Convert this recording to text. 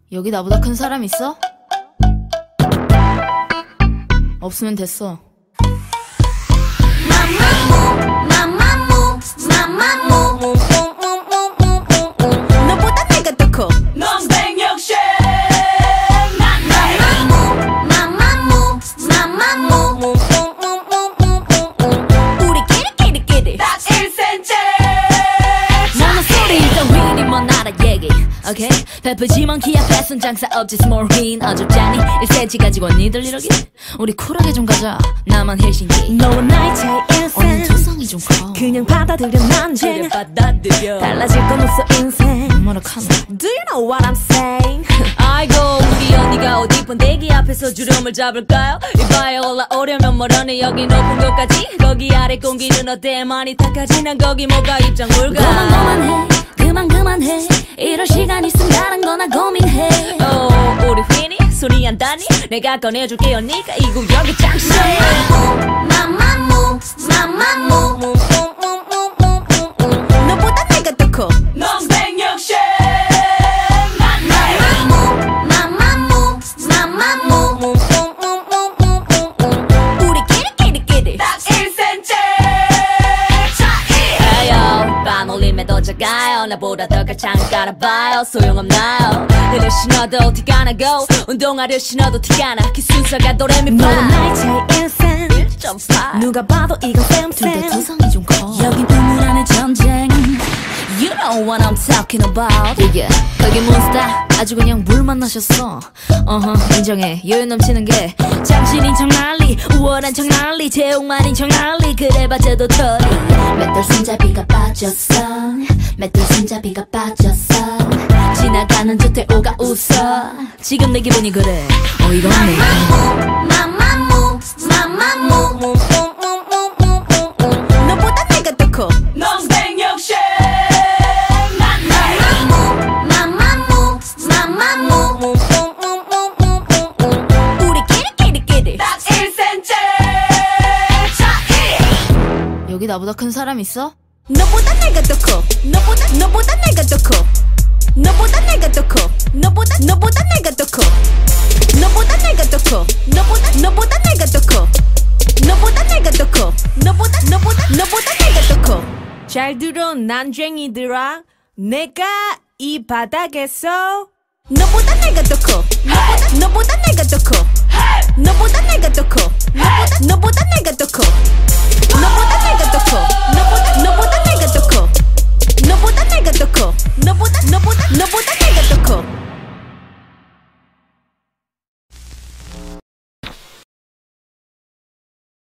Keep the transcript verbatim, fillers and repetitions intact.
여기 나보다 큰 사람 있어? 없으면 됐어. 마마무 마마무 마마무 너보다 내가 더 커. 넌 백육십. 마마무 마마무 마마무 우리끼리 끼리끼리 That's 일 센티미터. 너는 소리 일단 휘니 뭐 나라 얘기 오케이 베프지만 키 앞에선 장사 없지 small win 어줍잖니 일 센티미터 가지고 니들 이러기 우리 쿨하게 좀 가자 나만 헬싱키 너와 나의 차이 언니 일생 투성이 좀 커 그냥 받아들여 난쟁 받아들여. 달라질 건 없어 인생 뭐라 카노 Do you know what I'm saying? 아이고 우리 언니가 어디 번데기 앞에서 주름을 잡을까요? 이봐에 올라오려면 멀었네 여기 높은 곳까지 거기 아래 공기는 어때 많이 탁하지 난 거기 뭐가 입장물가. 그만 그만해 그만 그만해 이럴 시간 있으면 다른 거나 고민해 어 우리 휘니 소리 안 다니 내가 꺼내줄게 언니가 이 구역에 짱싸해. 마마무 마마무 너보다 내가 더 커. 넌 백육십. 마마무 마마무 우리끼리 끼리끼리 That's 일 센티미터. 에요 밤 올림에도 작아요 나보다 더 가창 깔아봐요 소용없나요. 흐를 신어도 티가 나고 운동화를 신어도 티가 나 그 순서가 도레미파. 너와 나의 차이 일생 일 점 팔. 누가 봐도 이건 둘 다 쌤쌤 투성이 좀 커 여긴 우물 안의 전쟁 You know what I'm talking about yeah. 거기 몬스터 아주 그냥 물 만나셨어 어허 인정해 여유 넘치는 게 장신인 척 난리 우월한 척 난리 제옥만인 척 난리 그래봤자도 털이 맷돌 손잡이가 빠졌어 맷돌 손잡이가 빠졌어 지나가는 듯해 오가 웃어 지금 내 기분이 그래 어이가 없네 마마무 마마무 너보다 내가 더 커. 넌 백육십. 마마무 마마무 우리끼리 끼리끼리 That's 일 센티미터. 여기 나보다 큰 사람 있어? 너보다 내가 더 커. 너보다 너보다 내가 더 커. 너보다 내가 더 커. 너보다 너보다 내가 더 커. 너보다 내가 더 커. 너보다 너보다 내가 더 커. 너보다 내가 더 커. 너보다 너보다 너보다 내가 더 커. 잘 들어 난쟁이들아. 내가 이 바닥에서 너보다 내가 더 커. 너보다 너보다 내가 더 커. 너보다 내가 더 커. 너보다 너보다 내가 더 커. 너보다 내가 더 커. 너보다 너보다 내가 더 커. 너보다 내가 더 커. 너보다